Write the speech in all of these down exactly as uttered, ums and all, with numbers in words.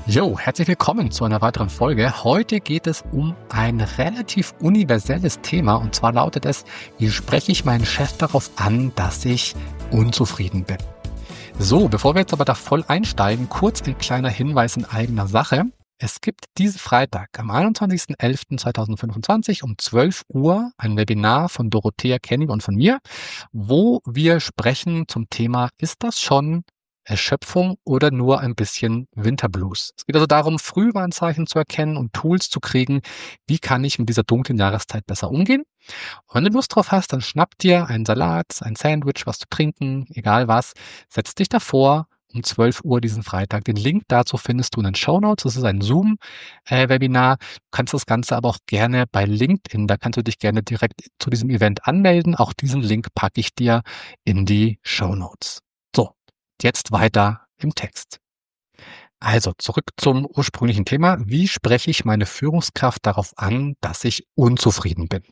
Jo, herzlich willkommen zu einer weiteren Folge. Heute geht es um ein relativ universelles Thema und zwar lautet es, wie spreche ich meinen Chef darauf an, dass ich unzufrieden bin? So, bevor wir jetzt aber da voll einsteigen, kurz ein kleiner Hinweis in eigener Sache. Es gibt diesen Freitag am einundzwanzigsten elften zweitausendfünfundzwanzig um zwölf Uhr ein Webinar von Dorothea Kenning und von mir, wo wir sprechen zum Thema, ist das schon Erschöpfung oder nur ein bisschen Winterblues? Es geht also darum, Frühwarnzeichen zu erkennen und Tools zu kriegen, wie kann ich mit dieser dunklen Jahreszeit besser umgehen. Und wenn du Lust drauf hast, dann schnapp dir einen Salat, ein Sandwich, was zu trinken, egal was, setz dich davor um zwölf Uhr diesen Freitag. Den Link dazu findest du in den Shownotes. Das ist ein Zoom-Webinar. Du kannst das Ganze aber auch gerne bei LinkedIn, da kannst du dich gerne direkt zu diesem Event anmelden. Auch diesen Link packe ich dir in die Shownotes. So, jetzt weiter im Text. Also zurück zum ursprünglichen Thema. Wie spreche ich meine Führungskraft darauf an, dass ich unzufrieden bin?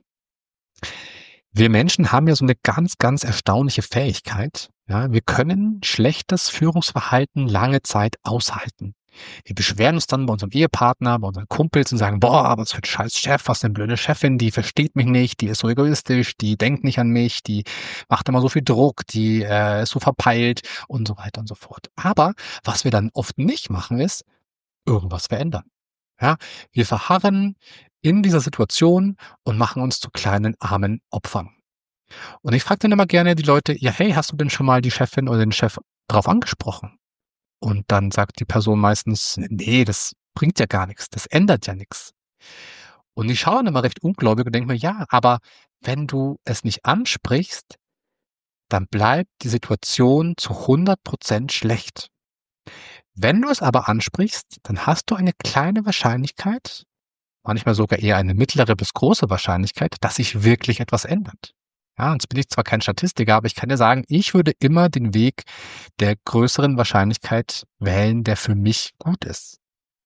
Wir Menschen haben ja so eine ganz, ganz erstaunliche Fähigkeit. Ja, wir können schlechtes Führungsverhalten lange Zeit aushalten. Wir beschweren uns dann bei unserem Ehepartner, bei unseren Kumpels und sagen, boah, aber was für ein scheiß Chef, was für eine blöde Chefin, die versteht mich nicht, die ist so egoistisch, die denkt nicht an mich, die macht immer so viel Druck, die äh, ist so verpeilt und so weiter und so fort. Aber was wir dann oft nicht machen, ist irgendwas verändern. Ja, wir verharren in dieser Situation und machen uns zu kleinen armen Opfern. Und ich frage dann immer gerne die Leute, ja, hey, hast du denn schon mal die Chefin oder den Chef drauf angesprochen? Und dann sagt die Person meistens, nee, das bringt ja gar nichts, das ändert ja nichts. Und ich schaue dann immer recht ungläubig und denke mir, ja, aber wenn du es nicht ansprichst, dann bleibt die Situation zu hundert Prozent schlecht. Wenn du es aber ansprichst, dann hast du eine kleine Wahrscheinlichkeit, manchmal sogar eher eine mittlere bis große Wahrscheinlichkeit, dass sich wirklich etwas ändert. Ja, jetzt bin ich zwar kein Statistiker, aber ich kann dir sagen, ich würde immer den Weg der größeren Wahrscheinlichkeit wählen, der für mich gut ist.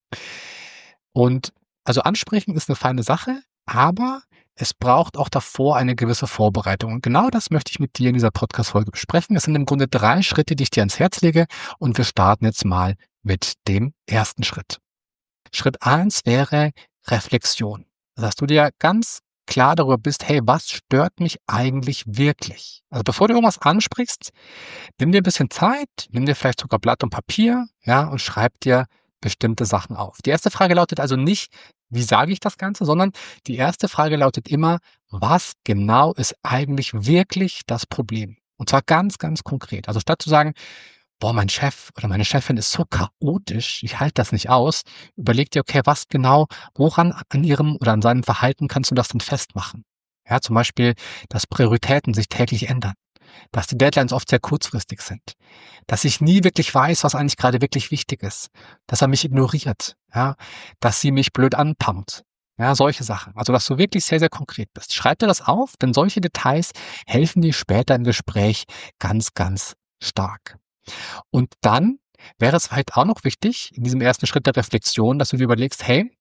Und also ansprechen ist eine feine Sache, aber es braucht auch davor eine gewisse Vorbereitung. Und genau das möchte ich mit dir in dieser Podcast-Folge besprechen. Es sind im Grunde drei Schritte, die ich dir ans Herz lege. Und wir starten jetzt mal mit dem ersten Schritt. Schritt eins wäre Reflexion. Dass du dir ganz klar darüber bist, hey, was stört mich eigentlich wirklich? Also bevor du irgendwas ansprichst, nimm dir ein bisschen Zeit, nimm dir vielleicht sogar Blatt und Papier, ja, und schreib dir bestimmte Sachen auf. Die erste Frage lautet also nicht, wie sage ich das Ganze, sondern die erste Frage lautet immer, was genau ist eigentlich wirklich das Problem? Und zwar ganz, ganz konkret. Also statt zu sagen, boah, mein Chef oder meine Chefin ist so chaotisch, ich halte das nicht aus, überleg dir, okay, was genau, woran an ihrem oder an seinem Verhalten kannst du das denn festmachen? Ja, zum Beispiel, dass Prioritäten sich täglich ändern, dass die Deadlines oft sehr kurzfristig sind, dass ich nie wirklich weiß, was eigentlich gerade wirklich wichtig ist, dass er mich ignoriert, ja, dass sie mich blöd anpumpt. Ja, solche Sachen. Also, dass du wirklich sehr, sehr konkret bist. Schreib dir das auf, denn solche Details helfen dir später im Gespräch ganz, ganz stark. Und dann wäre es halt auch noch wichtig, in diesem ersten Schritt der Reflexion, dass du dir überlegst, hey,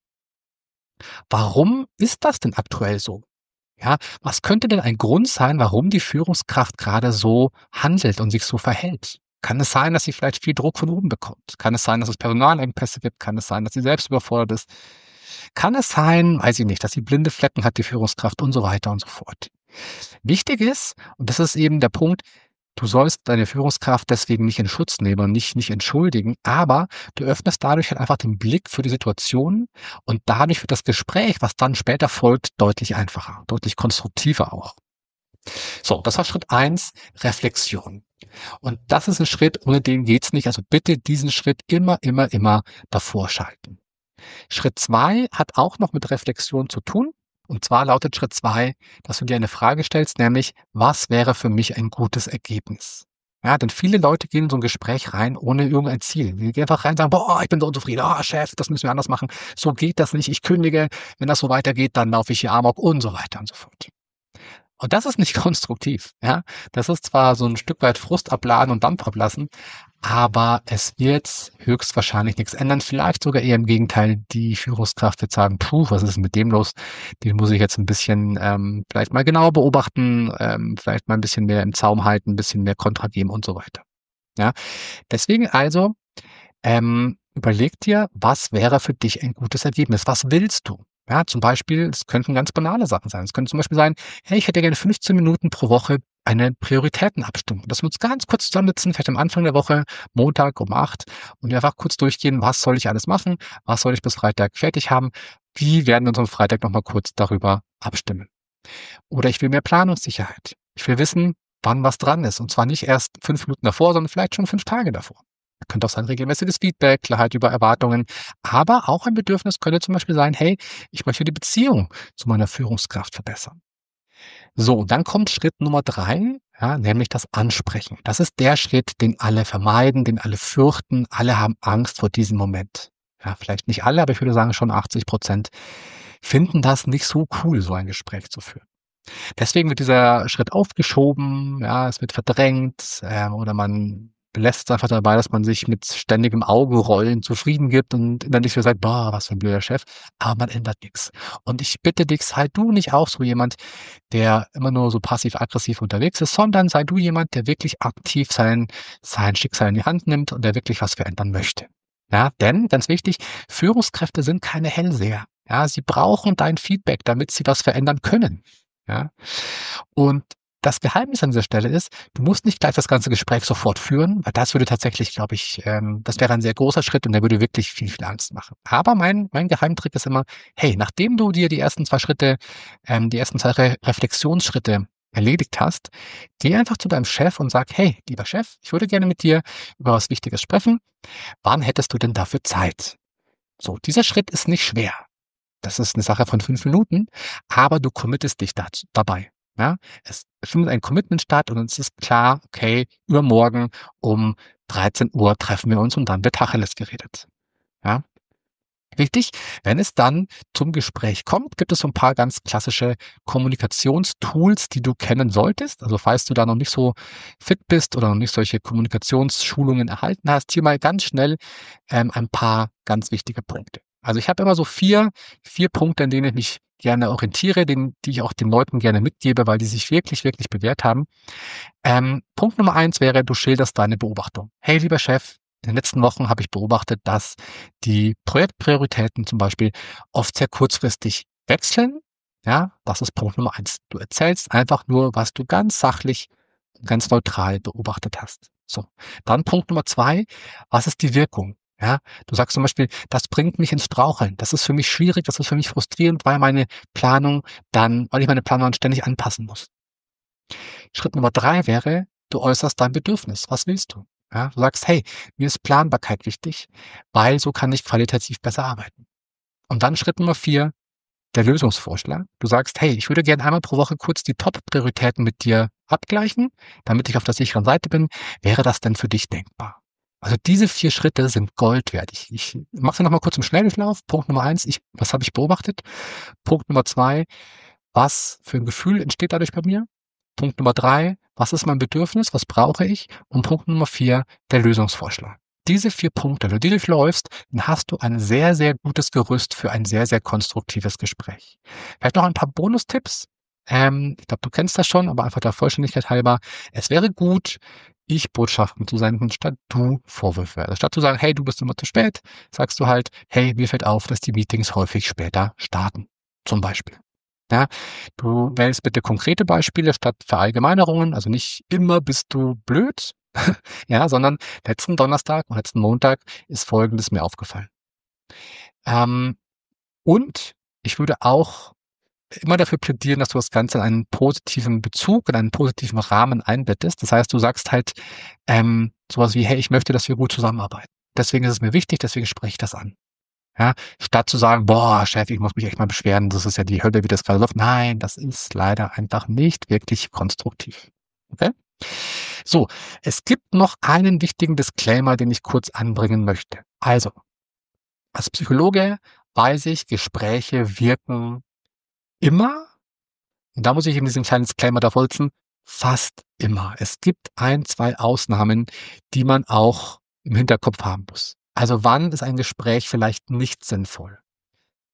warum ist das denn aktuell so? Ja, was könnte denn ein Grund sein, warum die Führungskraft gerade so handelt und sich so verhält? Kann es sein, dass sie vielleicht viel Druck von oben bekommt? Kann es sein, dass es Personalengpässe gibt? Kann es sein, dass sie selbst überfordert ist? Kann es sein, weiß ich nicht, dass sie blinde Flecken hat, die Führungskraft und so weiter und so fort. Wichtig ist, und das ist eben der Punkt, du sollst deine Führungskraft deswegen nicht in Schutz nehmen und nicht, nicht entschuldigen, aber du öffnest dadurch halt einfach den Blick für die Situation und dadurch wird das Gespräch, was dann später folgt, deutlich einfacher, deutlich konstruktiver auch. So, das war Schritt eins, Reflexion. Und das ist ein Schritt, ohne den geht's nicht. Also bitte diesen Schritt immer, immer, immer davor schalten. Schritt zwei hat auch noch mit Reflexion zu tun. Und zwar lautet Schritt zwei, dass du dir eine Frage stellst, nämlich, was wäre für mich ein gutes Ergebnis? Ja, denn viele Leute gehen in so ein Gespräch rein ohne irgendein Ziel. Die gehen einfach rein und sagen, boah, ich bin so unzufrieden, oh, Chef, das müssen wir anders machen. So geht das nicht, ich kündige. Wenn das so weitergeht, dann laufe ich hier Amok und so weiter und so fort. Und das ist nicht konstruktiv. Ja, das ist zwar so ein Stück weit Frust abladen und Dampf ablassen, aber es wird höchstwahrscheinlich nichts ändern. Vielleicht sogar eher im Gegenteil. Die Führungskraft wird sagen, puh, was ist denn mit dem los? Den muss ich jetzt ein bisschen ähm, vielleicht mal genauer beobachten, ähm, vielleicht mal ein bisschen mehr im Zaum halten, ein bisschen mehr Kontra geben und so weiter. Ja, deswegen also ähm, Überleg dir, was wäre für dich ein gutes Ergebnis? Was willst du? Ja, zum Beispiel, es könnten ganz banale Sachen sein. Es könnte zum Beispiel sein, hey, ich hätte gerne fünfzehn Minuten pro Woche eine Prioritätenabstimmung, dass wir uns ganz kurz zusammensitzen, vielleicht am Anfang der Woche, Montag um acht, und wir einfach kurz durchgehen, was soll ich alles machen? Was soll ich bis Freitag fertig haben? Wie werden wir uns am Freitag nochmal kurz darüber abstimmen? Oder ich will mehr Planungssicherheit. Ich will wissen, wann was dran ist. Und zwar nicht erst fünf Minuten davor, sondern vielleicht schon fünf Tage davor. Könnte auch sein regelmäßiges Feedback, Klarheit über Erwartungen. Aber auch ein Bedürfnis könnte zum Beispiel sein, hey, ich möchte die Beziehung zu meiner Führungskraft verbessern. So, und dann kommt Schritt Nummer drei, ja, nämlich das Ansprechen. Das ist der Schritt, den alle vermeiden, den alle fürchten. Alle haben Angst vor diesem Moment. Ja, vielleicht nicht alle, aber ich würde sagen, schon achtzig Prozent finden das nicht so cool, so ein Gespräch zu führen. Deswegen wird dieser Schritt aufgeschoben, ja, es wird verdrängt, ähm, oder man belässt es einfach dabei, dass man sich mit ständigem Augenrollen zufrieden gibt und innerlich so sagt: „Boah, was für 'n blöder Chef“, aber man ändert nix. Und ich bitte dich, sei du nicht auch so jemand, der immer nur so passiv-aggressiv unterwegs ist, sondern sei du jemand, der wirklich aktiv sein sein Schicksal in die Hand nimmt und der wirklich was verändern möchte. Ja, denn, ganz wichtig, Führungskräfte sind keine Hellseher. Ja, sie brauchen dein Feedback, damit sie was verändern können. Ja? Und das Geheimnis an dieser Stelle ist, du musst nicht gleich das ganze Gespräch sofort führen, weil das würde tatsächlich, glaube ich, ähm, das wäre ein sehr großer Schritt und der würde wirklich viel, viel Angst machen. Aber mein, mein Geheimtrick ist immer, hey, nachdem du dir die ersten zwei Schritte, ähm, die ersten zwei Re Reflexionsschritte erledigt hast, geh einfach zu deinem Chef und sag, hey, lieber Chef, ich würde gerne mit dir über was Wichtiges sprechen. Wann hättest du denn dafür Zeit? So, dieser Schritt ist nicht schwer. Das ist eine Sache von fünf Minuten, aber du committest dich daz dabei, ja? Es findet ein Commitment statt und es ist klar, okay, übermorgen um dreizehn Uhr treffen wir uns und dann wird Tacheles geredet, ja? Wichtig, wenn es dann zum Gespräch kommt, gibt es so ein paar ganz klassische Kommunikationstools, die du kennen solltest. Also, falls du da noch nicht so fit bist oder noch nicht solche Kommunikationsschulungen erhalten hast, hier mal ganz schnell, ähm, ein paar ganz wichtige Punkte. Also, ich habe immer so vier vier Punkte, an denen ich mich gerne orientiere, den die ich auch den Leuten gerne mitgebe, weil die sich wirklich, wirklich bewährt haben. Ähm, Punkt Nummer eins wäre, du schilderst deine Beobachtung. Hey, lieber Chef, in den letzten Wochen habe ich beobachtet, dass die Projektprioritäten zum Beispiel oft sehr kurzfristig wechseln. Ja, das ist Punkt Nummer eins. Du erzählst einfach nur, was du ganz sachlich, ganz neutral beobachtet hast. So, dann Punkt Nummer zwei, was ist die Wirkung? Ja, du sagst zum Beispiel, das bringt mich ins Straucheln. Das ist für mich schwierig, das ist für mich frustrierend, weil meine Planung dann, weil ich meine Planung dann ständig anpassen muss. Schritt Nummer drei wäre, du äußerst dein Bedürfnis. Was willst du? Ja, du sagst: „Hey, mir ist Planbarkeit wichtig, weil so kann ich qualitativ besser arbeiten.“ Und dann Schritt Nummer vier, der Lösungsvorschlag. Du sagst: „Hey, ich würde gerne einmal pro Woche kurz die Top-Prioritäten mit dir abgleichen, damit ich auf der sicheren Seite bin. Wäre das denn für dich denkbar?“ Also, diese vier Schritte sind Gold wert. Ich ich mache sie noch mal kurz im Schnelldurchlauf. Punkt Nummer eins, ich was habe ich beobachtet? Punkt Nummer zwei, was für 'n Gefühl entsteht dadurch bei mir? Punkt Nummer drei: Was ist mein Bedürfnis? Was brauche ich? Und Punkt Nummer vier: Der Lösungsvorschlag. Diese vier Punkte, wenn du die durchläufst, dann hast du ein sehr, sehr gutes Gerüst für ein sehr, sehr konstruktives Gespräch. Vielleicht noch ein paar Bonustipps. Ähm, ich glaube, du kennst das schon, aber einfach der Vollständigkeit halber. Es wäre gut, Ich-Botschaften zu senden statt Du-Vorwürfe. Also statt zu sagen: „Hey, du bist immer zu spät“, sagst du halt: „Hey, mir fällt auf, dass die Meetings häufig später starten“, zum Beispiel. Ja, du wählst bitte konkrete Beispiele statt Verallgemeinerungen, also nicht immer bist du blöd, ja, sondern letzten Donnerstag und letzten Montag ist Folgendes mir aufgefallen. Ähm, und ich würde auch immer dafür plädieren, dass du das Ganze in einen positiven Bezug, in einen positiven Rahmen einbettest. Das heißt, du sagst halt ähm, sowas wie, hey, ich möchte, dass wir gut zusammenarbeiten. Deswegen ist es mir wichtig, deswegen spreche ich das an. Ja, statt zu sagen: „Boah, Chef, ich muss mich echt mal beschweren, das ist ja die Hölle, wie das gerade läuft.“ Nein, das ist leider einfach nicht wirklich konstruktiv. Okay? So, es gibt noch einen wichtigen Disclaimer, den ich kurz anbringen möchte. Also, als Psychologe weiß ich, Gespräche wirken immer, und da muss ich eben diesen kleinen Disclaimer davor setzen, fast immer. Es gibt ein, zwei Ausnahmen, die man auch im Hinterkopf haben muss. Also, wann ist ein Gespräch vielleicht nicht sinnvoll?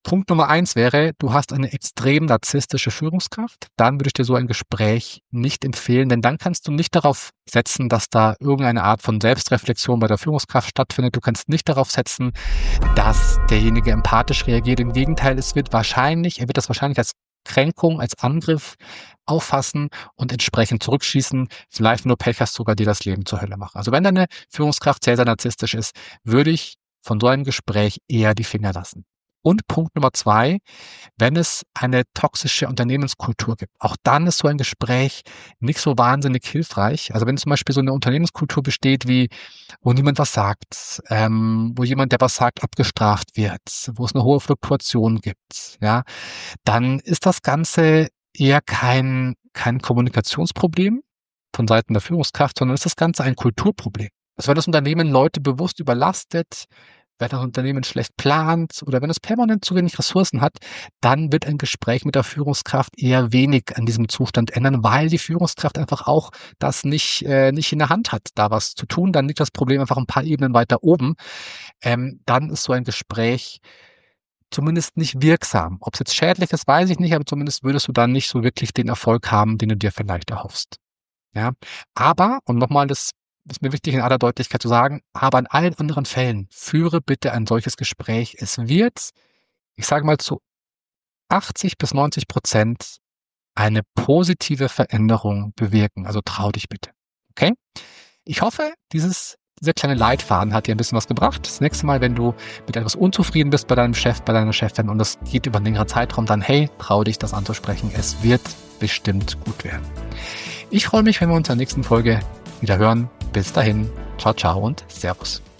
Punkt Nummer eins wäre, du hast eine extrem narzisstische Führungskraft. Dann würde ich dir so ein Gespräch nicht empfehlen, denn dann kannst du nicht darauf setzen, dass da irgendeine Art von Selbstreflexion bei der Führungskraft stattfindet. Du kannst nicht darauf setzen, dass derjenige empathisch reagiert. Im Gegenteil, es wird wahrscheinlich, er wird das wahrscheinlich als Kränkung, als Angriff auffassen und entsprechend zurückschießen. Vielleicht, wenn du Pech hast, sogar dir das Leben zur Hölle machen. Also wenn deine Führungskraft sehr, sehr narzisstisch ist, würde ich von so einem Gespräch eher die Finger lassen. Und Punkt Nummer zwei, wenn es eine toxische Unternehmenskultur gibt, auch dann ist so ein Gespräch nicht so wahnsinnig hilfreich. Also wenn zum Beispiel so eine Unternehmenskultur besteht, wie wo niemand was sagt, ähm, wo jemand, der was sagt, abgestraft wird, wo es eine hohe Fluktuation gibt, ja, dann ist das Ganze eher kein, kein Kommunikationsproblem von Seiten der Führungskraft, sondern ist das Ganze ein Kulturproblem. Also wenn das Unternehmen Leute bewusst überlastet, wenn das Unternehmen schlecht plant oder wenn es permanent zu wenig Ressourcen hat, dann wird ein Gespräch mit der Führungskraft eher wenig an diesem Zustand ändern, weil die Führungskraft einfach auch das nicht, äh, nicht in der Hand hat, da was zu tun. Dann liegt das Problem einfach ein paar Ebenen weiter oben. Ähm, dann ist so ein Gespräch zumindest nicht wirksam. Ob es jetzt schädlich ist, weiß ich nicht, aber zumindest würdest du dann nicht so wirklich den Erfolg haben, den du dir vielleicht erhoffst. Ja, aber, und nochmal, das ist mir wichtig in aller Deutlichkeit zu sagen, aber in allen anderen Fällen führe bitte ein solches Gespräch. Es wird, ich sage mal zu achtzig bis neunzig Prozent eine positive Veränderung bewirken. Also trau dich bitte. Okay? Ich hoffe, dieses, dieser kleine Leitfaden hat dir ein bisschen was gebracht. Das nächste Mal, wenn du mit etwas unzufrieden bist bei deinem Chef, bei deiner Chefin und das geht über einen längeren Zeitraum, dann hey, trau dich, das anzusprechen. Es wird bestimmt gut werden. Ich freue mich, wenn wir uns in der nächsten Folge wieder hören. Bis dahin, ciao, ciao und Servus.